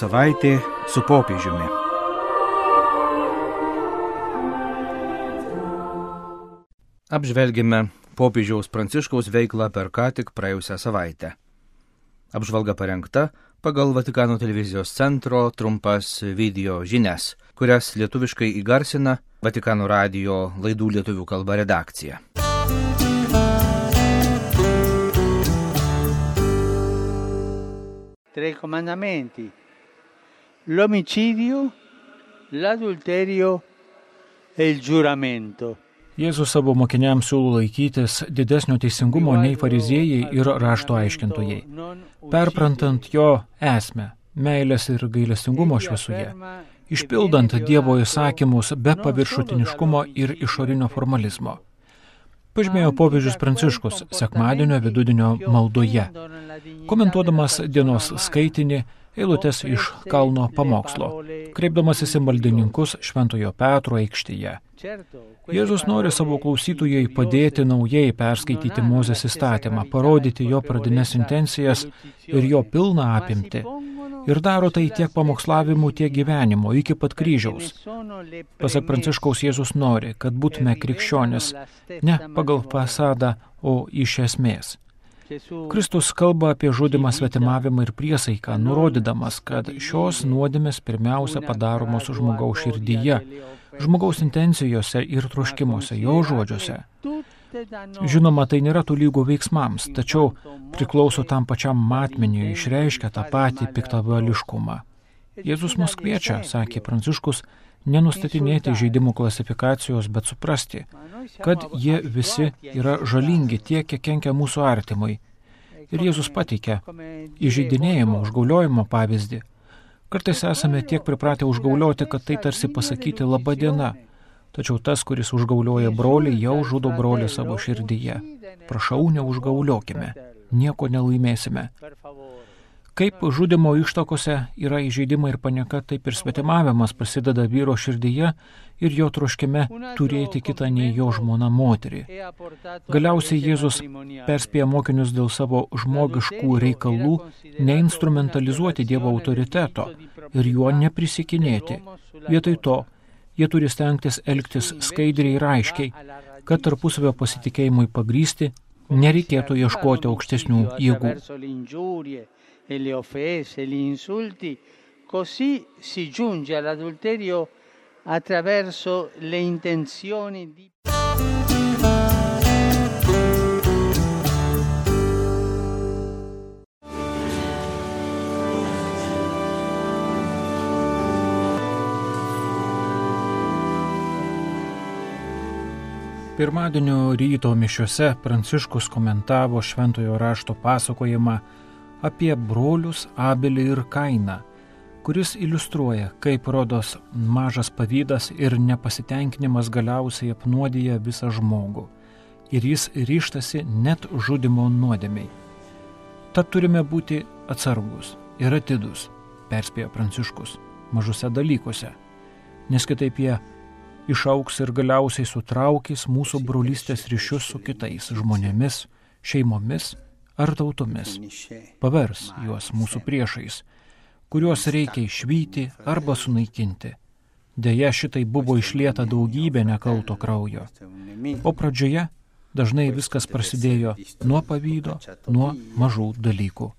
Savaitė su popiežiumi. Apžvelgime popiežiaus Pranciškaus veiklą per ką tik praėjusią savaitę. Apžvalga parengta pagal Vatikano televizijos centro trumpas video žinias, kurias lietuviškai įgarsina Vatikano radijo laidų lietuvių kalba redakcija. Tre comandamenti: l'omicidio, l'adulterio e il giuramento. Jėzus savo mokiniams siūlo laikytis didesnio teisingumo nei fariziejai ir rašto aiškintojai, perprantant jo esmę, meilės ir gailestingumo šviesoje, išpildant Dievo įsakymus be paviršutiniškumo ir išorinio formalizmo. Pažymėjo popiežius Pranciškus sekmadienio vidudienio maldoje, komentuodamas dienos skaitinį eilutes iš kalno pamokslo, kreipdamasis į maldininkus Šventojo Petro aikštėje. Jėzus nori savo klausytojai padėti naujai perskaityti Mozės įstatymą, parodyti jo pradines intencijas ir jo pilną apimtį. Ir daro tai tiek pamokslavimu, tiek gyvenimo, iki pat kryžiaus. Pasak Pranciškaus, Jėzus nori, kad būtume krikščionis ne pagal fasadą, o iš esmės. Kristus kalba apie žudymą, svetimavimą ir priesaiką, nurodydamas, kad šios nuodėmės pirmiausia padaromos žmogaus širdyje, žmogaus intencijose ir troškimuose, jo žodžiuose. Žinoma, tai nėra tolygų veiksmams, tačiau priklauso tam pačiam matmeniui, išreiškia tą patį piktavališkumą. Jėzus mus kviečia, sakė Pranciškus, nenustatinėti žaidimų klasifikacijos, bet suprasti, kad jie visi yra žalingi tiek, kiek kenkia mūsų artimui. Ir Jėzus pateikia įžeidinėjimo, užgauliojimo pavyzdį. Kartais esame tiek pripratę užgaulioti, kad tai tarsi pasakyti laba diena. Tačiau tas, kuris užgaulioja brolį, jau žudo brolį savo širdyje. Prašau, neužgauliokime, nieko nelaimėsime. Kaip žudimo ištakose yra įžeidimai ir panieka, taip ir svetimavimas prasideda vyro širdyje ir jo troškime turėti kitą nei jo žmona moterį. Galiausiai Jėzus perspėja mokinius dėl savo žmogiškų reikalų neinstrumentalizuoti Dievo autoriteto ir juo neprisikinėti. Vietoj to, jie turi stengtis elgtis skaidriai ir aiškiai, kad tarpusavio pasitikėjimui pagrįsti nereikėtų ieškoti aukštesnių jėgų. E le offese, gli insulti, così si giunge all'adulterio attraverso le intenzioni di... Pirmadienio ryto mišiose Pranciškus komentavo Šventojo rašto pasakojimą apie brolius Abelį ir Kainą, kuris iliustruoja, kaip rodos mažas pavydas ir nepasitenkinimas galiausiai apnuodija visą žmogų, ir jis ryžtasi net žudimo nuodėmei. Tad turime būti atsargus ir atidus, perspėjo Pranciškus, mažuose dalykuose, nes kitaip jie išaugs ir galiausiai sutraukys mūsų brolystės ryšius su kitais žmonėmis, šeimomis ar tautomis, pavers juos mūsų priešais, kuriuos reikia išvyti arba sunaikinti. Deja, šitai buvo išlieta daugybė nekalto kraujo. O pradžioje dažnai viskas prasidėjo nuo pavydo, nuo mažų dalykų.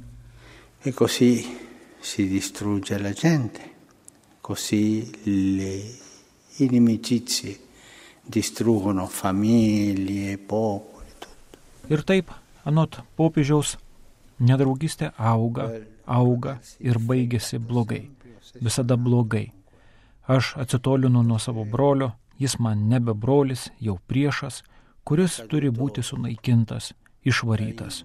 E così si distrugge la gente, così le inimicizie distruggono famiglie, popoli, tutto. Ir taip, anot popiežiaus, nedraugystė auga ir baigėsi blogai, visada blogai. Aš atsitolinu nuo savo brolio, jis man nebe brolis, jau priešas, kuris turi būti sunaikintas, išvarytas.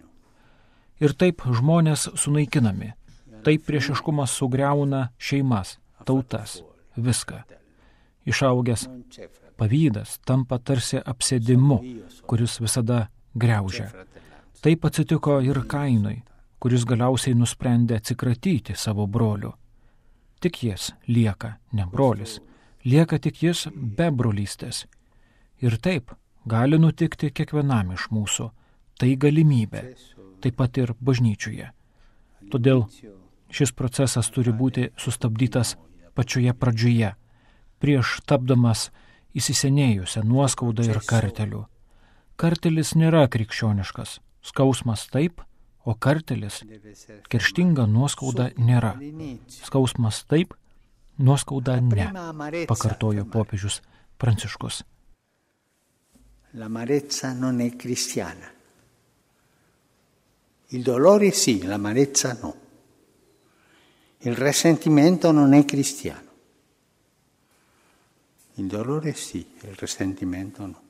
Ir taip žmonės sunaikinami, taip priešiškumas sugriauna šeimas, tautas, viską. Išaugęs pavydas tampa tarsi apsėdimu, kuris visada griaužia. Taip atsitiko ir Kainui, kuris galiausiai nusprendė atsikratyti savo broliu. Tik jis lieka, ne brolis, lieka tik jis be brolystės. Ir taip gali nutikti kiekvienam iš mūsų. Tai galimybė, taip pat ir bažnyčioje. Todėl Šis procesas turi būti sustabdytas pačioje pradžioje, prieš tapdamas įsisenėjusią nuoskaudą ir kartelių. Kartelis nėra krikščioniškas, skausmas taip, o kartelis, kerštinga nuoskauda nėra. Skausmas taip, nuoskauda ne, pakartojo popiežius Pranciškus. L'amarezza non è cristiana. Il dolore sì, l'amarezza no. Il risentimento non è cristiano. Il dolore sì, il risentimento no.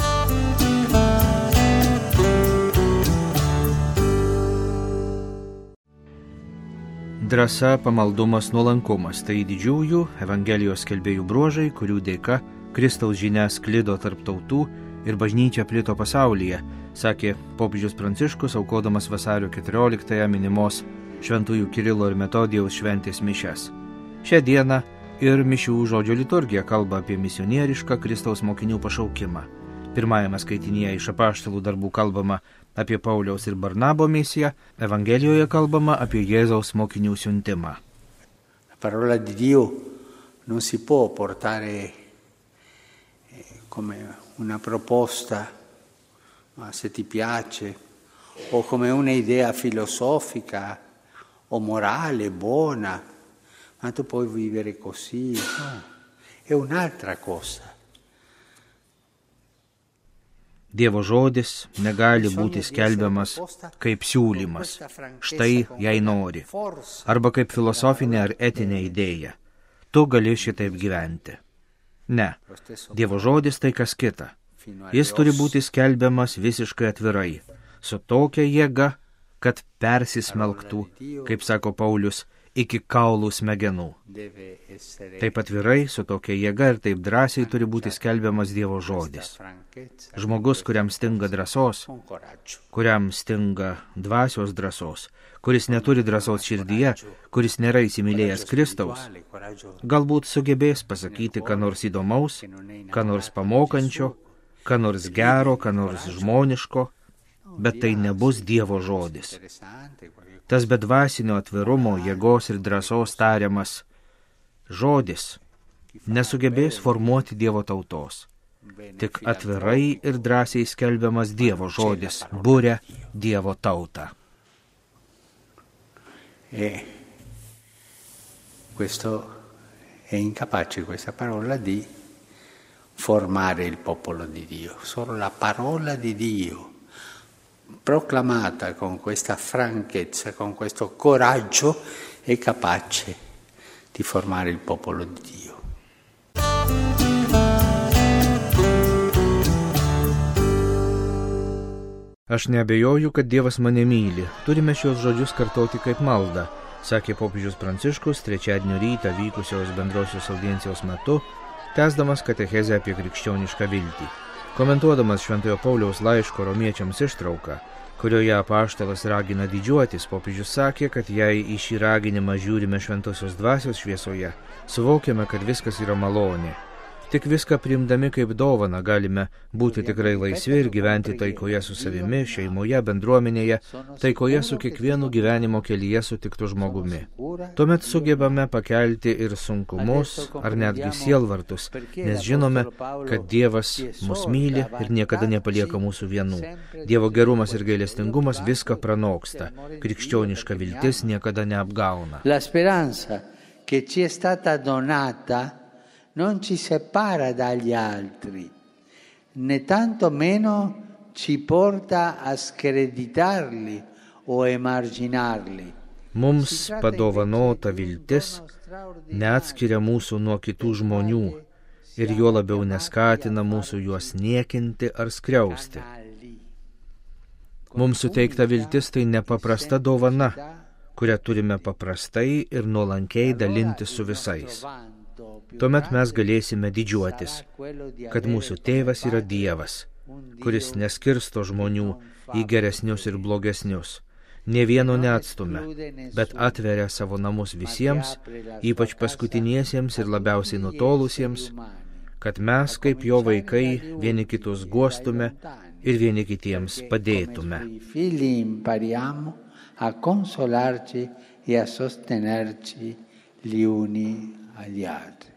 Drąsa, pamaldumas, nuolankumas – tai didžiųjų Evangelijos skelbėjų bruožai, kurių dėka Kristaus žinia sklido tarp tautų ir bažnyčia plito pasaulyje, sakė popiežius Pranciškus, aukodamas vasario 14-ąją minimos šventųjų Kirilo ir Metodijaus šventės mišias. Šią dieną ir mišių žodžio liturgija kalba apie misionierišką Kristaus mokinių pašaukimą. Pirmajame skaitinyje iš apaštalų darbų kalbama apie Pauliaus ir Barnabo misiją, Evangelijoje kalbama apie Jėzaus mokinių siuntimą. La parola di Dio non si può portare come una proposta, se ti piace, o come un'idea filosofica o morale buona, ma tu puoi vivere così, no, è un'altra cosa. Dievo žodis negali būti skelbiamas kaip siūlymas, štai jei nori, arba kaip filosofinė ar etinė idėja. Tu gali šitaip gyventi. Ne, Dievo žodis tai kas kita. Jis turi būti skelbiamas visiškai atvirai, su tokia jėga, kad persismelktų, kaip sako Paulius, iki kaulų smegenų. Taip atvirai, su tokia jėga ir taip drąsiai turi būti skelbiamas Dievo žodis. Žmogus, kuriam stinga drąsos, kuriam stinga dvasios drąsos, kuris neturi drąsos širdyje, kuris nėra įsimylėjęs Kristaus, galbūt sugebės pasakyti ką nors įdomaus, ką nors pamokančio, ką nors gero, ką nors žmoniško, bet tai nebus Dievo žodis. Tas bedvasinio atvirumo, jėgos ir drąsos tariamas žodis nesugebės formuoti Dievo tautos. Tik atvirai ir drąsiai skelbiamas Dievo žodis buria Dievo tautą. Questo è incapace questa parola di formare il popolo di Dio. Solo la parola di Dio proclamata con questa franchezza, con questo coraggio, è capace di formare il popolo di Dio. Aš neabejoju, kad Dievas mane myli. Turime šios žodžius kartoti kaip maldą, sakė popiežius Pranciškus trečiadienio rytą vykusios bendrosios audiencijos metu, tęsdamas katechezę apie krikščionišką viltį. Komentuodamas Šventojo Pauliaus laiško romiečiams ištrauką, kurioje apaštalas ragina didžiuotis, popiežius sakė, kad jei į šį raginimą žiūrime šventosios dvasios šviesoje, suvokiame, kad viskas yra malonė. Tik viską priimdami kaip dovaną galime būti tikrai laisvi ir gyventi taikoje su savimi, šeimoje, bendruomenėje, taikoje su kiekvienu gyvenimo kelyje sutiktu žmogumi. Tuomet sugebame pakelti ir sunkumus, ar netgi sielvartus, nes žinome, kad Dievas mus myli ir niekada nepalieka mūsų vienų. Dievo gerumas ir gailestingumas viską pranoksta. Krikščioniška viltis niekada neapgauna. La speranza che ci è stata donata non ci separa dagli altri, né tanto meno ci porta a screditarli o emarginarli. Mums padovanota viltis neatskiria mūsų nuo kitų žmonių ir juo labiau neskatina mūsų juos niekinti ar skriausti. Mums suteikta viltis tai nepaprasta dovana, kurią turime paprastai ir nuolankiai dalinti su visais. Tuomet mes galėsime didžiuotis, kad mūsų tėvas yra Dievas, kuris neskirsto žmonių į geresnius ir blogesnius, nė vieno neatstumia, bet atveria savo namus visiems, ypač paskutiniesiems ir labiausiai nutolusiems, kad mes, kaip jo vaikai, vieni kitus guostume ir vieni kitiems padėtume. e a sostenerci gli uni agli altri.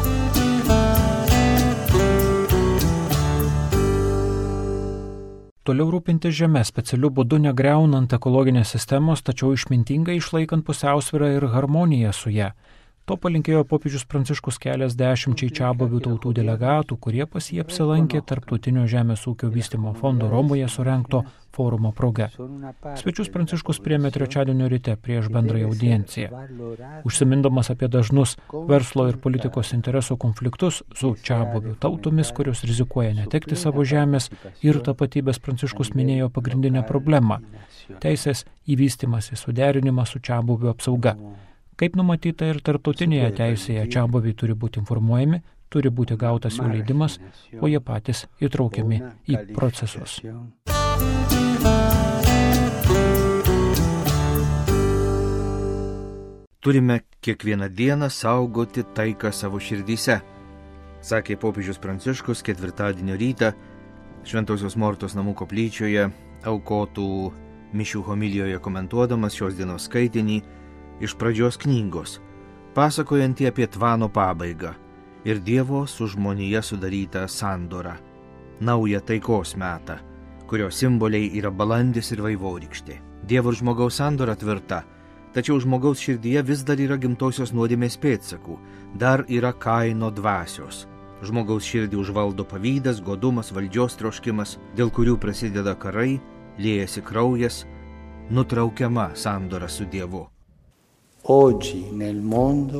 Toliau rūpinti žemę specialiu būdu negriaunant ekologinės sistemos, tačiau išmintingai išlaikant pusiausvyrą ir harmoniją su ją. To palinkėjo popiežius Pranciškus keliasdešimčiai čiabuvių tautų delegatų, kurie pas jį apsilankė Tarptautinio žemės ūkio vystymo fondo Romoje surengto forumo proga. Svečius Pranciškus priėmė trečiadienio ryte prieš bendrąją audienciją. Užsimindamas apie dažnus verslo ir politikos interesų konfliktus su čiabuvių tautomis, kurios rizikuoja netekti savo žemės ir tapatybės, Pranciškus minėjo pagrindinę problemą – teisės į vystymąsi suderinimą su čiabuvių apsauga. Kaip numatyta ir tarptautinėje teisėje, čiabuviai turi būti informuojami, turi būti gautas jų leidimas, o jie patys įtraukiami į procesus. Turime kiekvieną dieną saugoti taiką savo širdyse, sakė popiežius Pranciškus ketvirtadienio rytą Šventosios Mortos namų koplyčioje aukotų mišių homilijoje komentuodamas šios dienos skaitinį iš pradžios knygos, pasakojantį apie tvano pabaigą ir Dievo su žmonija sudarytą sandorą, naują taikos metą, kurio simboliai yra balandis ir vaivorykštė. Dievo ir žmogaus sandora tvirta, tačiau žmogaus širdyje vis dar yra gimtosios nuodėmės pėdsakų, dar yra Kaino dvasios. Žmogaus širdį užvaldo pavydas, godumas, valdžios troškimas, dėl kurių prasideda karai, liejasi kraujas, nutraukiama sandora su Dievu. Oggi nel mondo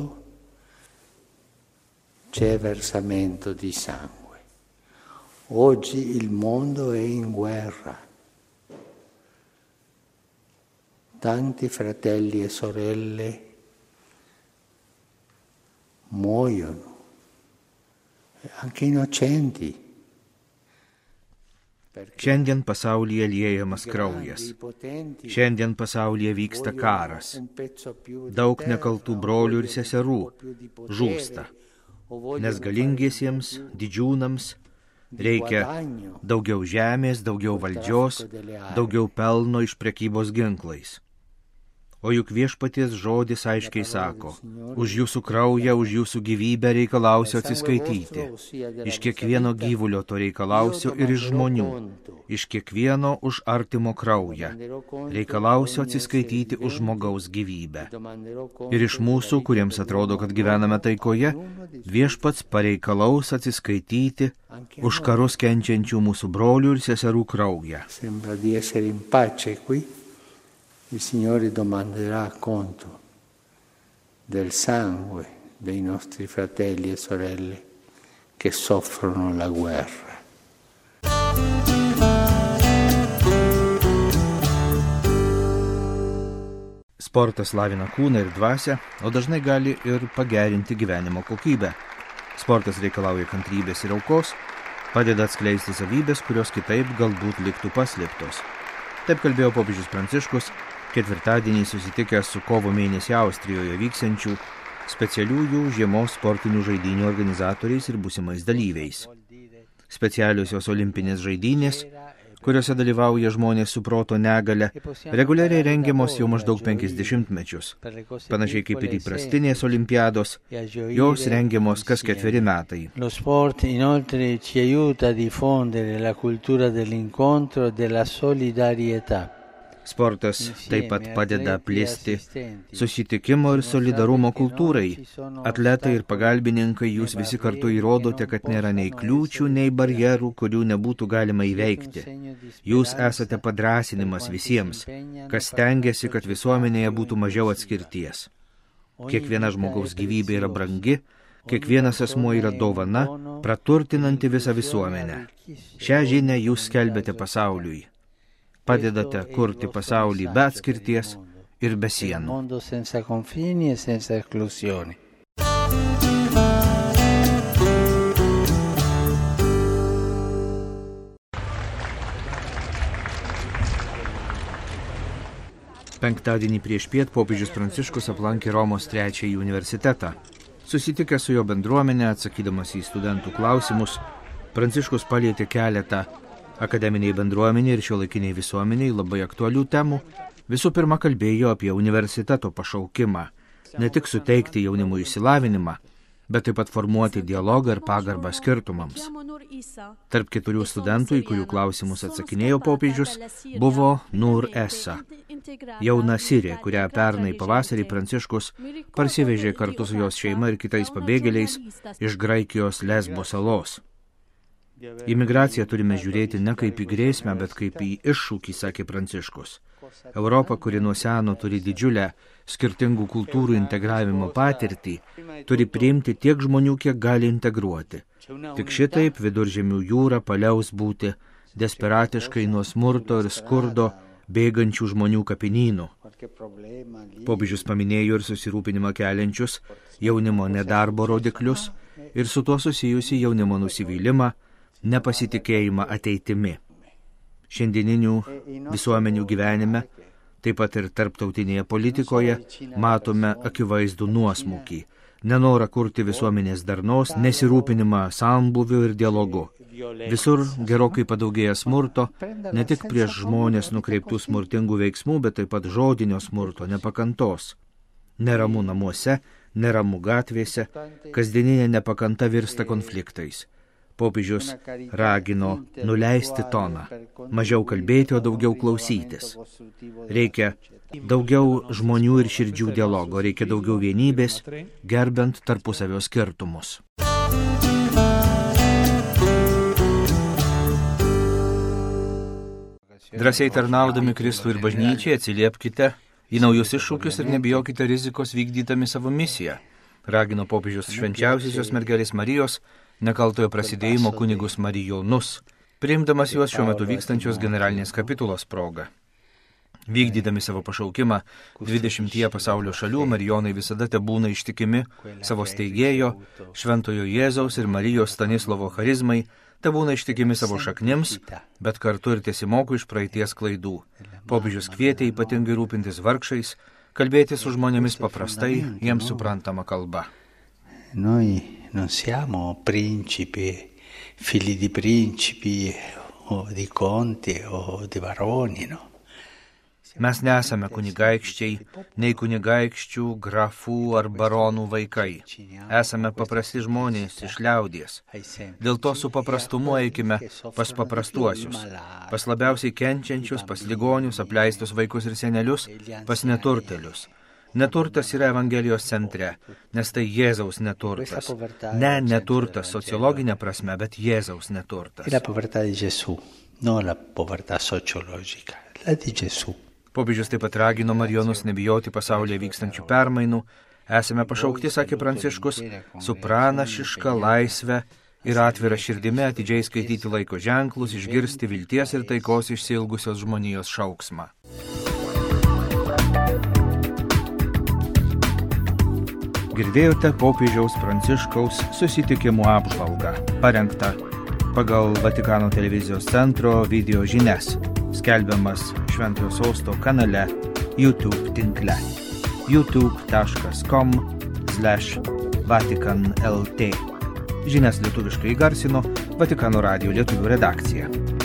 c'è versamento di sangue. Oggi il mondo è in guerra. Tanti fratelli e sorelle muoiono, anche innocenti. Šiandien pasaulyje liejamas kraujas. Šiandien pasaulyje vyksta karas. Daug nekaltų brolių ir seserų žūsta, nes galingiesiems, didžiūnams reikia daugiau žemės, daugiau valdžios, daugiau pelno iš prekybos ginklais. O juk viešpaties žodis aiškiai sako, už jūsų kraują, už jūsų gyvybę reikalausiu atsiskaityti. Iš kiekvieno gyvulio to reikalausiu ir iš žmonių. Iš kiekvieno už artimo kraują. Reikalausiu atsiskaityti už žmogaus gyvybę. Ir iš mūsų, kuriems atrodo, kad gyvename taikoje, viešpats pareikalaus atsiskaityti už karus kenčiančių mūsų brolių ir seserų kraują. Il Signore domanderà conto del sangue dei nostri fratelli e sorelle che soffrono la guerra. Sportas lavina kūną ir dvasią, o dažnai gali ir pagerinti gyvenimo kokybę. Sportas reikalauja kantrybės ir aukos, padeda atskleisti savybės, kurios kitaip galbūt liktų paslėptos. Taip kalbėjo popiežius Pranciškus ketvirtadienį susitikęs su kovo mėnesį Austrijoje vyksiančių specialiųjų žiemos sportinių žaidynių organizatoriais ir būsimais dalyviais. Specialiosios olimpinės žaidynės, kuriuose dalyvauja žmonės su proto negale, reguliariai rengiamos jau maždaug 50 mečius. Panašiai kaip ir įprastinės olimpiados, jos rengiamos kas 4 metai. Lo sport inoltre ci aiuta a diffondere la cultura dell'incontro e della solidarietà. Sportas taip pat padeda plėsti susitikimo ir solidarumo kultūrai. Atletai ir pagalbininkai, jūs visi kartu įrodote, kad nėra nei kliūčių, nei barjerų, kurių nebūtų galima įveikti. Jūs esate padrąsinimas visiems, kas stengiasi, kad visuomenėje būtų mažiau atskirties. Kiekviena žmogaus gyvybė yra brangi, kiekvienas asmuo yra dovana, praturtinanti visą visuomenę. Šią žinią jūs skelbiate pasauliui. Padedate kurti pasaulį be atskirties ir be sienų. Penktadienį priešpiet popiežius Pranciškus aplankė Romos trečiąjį universitetą. Susitikęs su jo bendruomenė, atsakydamas į studentų klausimus, Pranciškus palietė keletą akademiniai bendruomeniai ir šiuolaikiniai visuomeniai labai aktualių temų, Visų pirma kalbėjo apie universiteto pašaukimą, ne tik suteikti jaunimui išsilavinimą, bet taip pat formuoti dialogą ir pagarbą skirtumams. Tarp 4 studentų, į kurių klausimus atsakinėjo popiežius, buvo Nur Esa, jauna sirė, kurią pernai pavasarį Pranciškus parsivežė kartu su jos šeima ir kitais pabėgėliais iš Graikijos Lesbo salos. Imigraciją turime žiūrėti ne kaip į grėsmę, bet kaip į iššūkį, sakė Pranciškus. Europa, kuri nuo seno turi didžiulę skirtingų kultūrų integravimo patirtį, turi priimti tiek žmonių, kiek gali integruoti. Tik šitaip Viduržemių jūra paliaus būti desperatiškai nuo smurto ir skurdo bėgančių žmonių kapinynų. Popiežius paminėjo ir susirūpinimą keliančius jaunimo nedarbo rodiklius ir su tuo susijusi jaunimo nusivylimą, nepasitikėjimą ateitimi. Šiandieninių visuomenių gyvenime, taip pat ir tarptautinėje politikoje, matome akivaizdų nuosmukį, nenorą kurti visuomenės darnos, nesirūpinimą sambūviu ir dialogu. Visur gerokai padaugėja smurto, ne tik prieš žmonės nukreiptų smurtingų veiksmų, bet taip pat žodinio smurto, nepakantos. Neramu namuose, neramu gatvėse, kasdieninė nepakanta virsta konfliktais. Popiežius ragino nuleisti toną, mažiau kalbėti, o daugiau klausytis. Reikia daugiau žmonių ir širdžių dialogo, reikia daugiau vienybės, gerbent tarpusavio skirtumus. Drąsiai tarnaudami Kristui ir bažnyčiai atsiliepkite į naujus iššūkius ir nebijokite rizikos vykdydami savo misiją, ragino popiežius švenčiausiosios mergelės Marijos nekaltojo prasidėjimo kunigus marijonus, priimdamas juos šiuo metu vykstančios generalinės kapitulos proga. Vykdydami savo pašaukimą 20 pasaulio šalių, marijonai visada tebūna ištikimi savo steigėjo, Šventojo Jėzaus ir Marijos Stanislovo charizmai, tebūna ištikimi savo šaknims, bet kartu ir tiesimoko iš praeities klaidų. Popiežius kvietė ypatingai rūpintis vargšais, kalbėti su žmonėmis paprastai, jiems suprantama kalba. Non siamo principi, figli di principi o di conti o di baroni, no? Mes nesame kunigaikščiai, nei kunigaikščių, grafų ar baronų vaikai. Esame paprasti žmonės iš liaudies. Dėl to su paprastumu eikime pas paprastuosius, pas labiausiai kenčiančius, pas ligonius, apleistus vaikus ir senelius, pas neturtelius. Neturtas yra Evangelijos centre, nes tai Jėzaus neturtas. Ne neturtas sociologinė prasme, bet Jėzaus neturtas. La povertà di Gesù, non la povertà sociologica, la di Gesù. Popiežius taip pat ragino marijonus nebijoti pasaulyje vykstančių permainų. Esame pašaukti, sakė Pranciškus, su pranašiška laisve ir atvira širdimi atidžiai skaityti laiko ženklus, išgirsti vilties ir taikos išsiilgusios žmonijos šauksmą. Girdėjote popiežiaus Pranciškaus susitikimų apžvalgą, parengtą pagal Vatikano televizijos centro video žinias, skelbiamas Šventojo Sosto kanale YouTube tinkle youtube.com/vatican.lt. Žinias lietuviškai įgarsino Vatikano radijo lietuvių redakcija.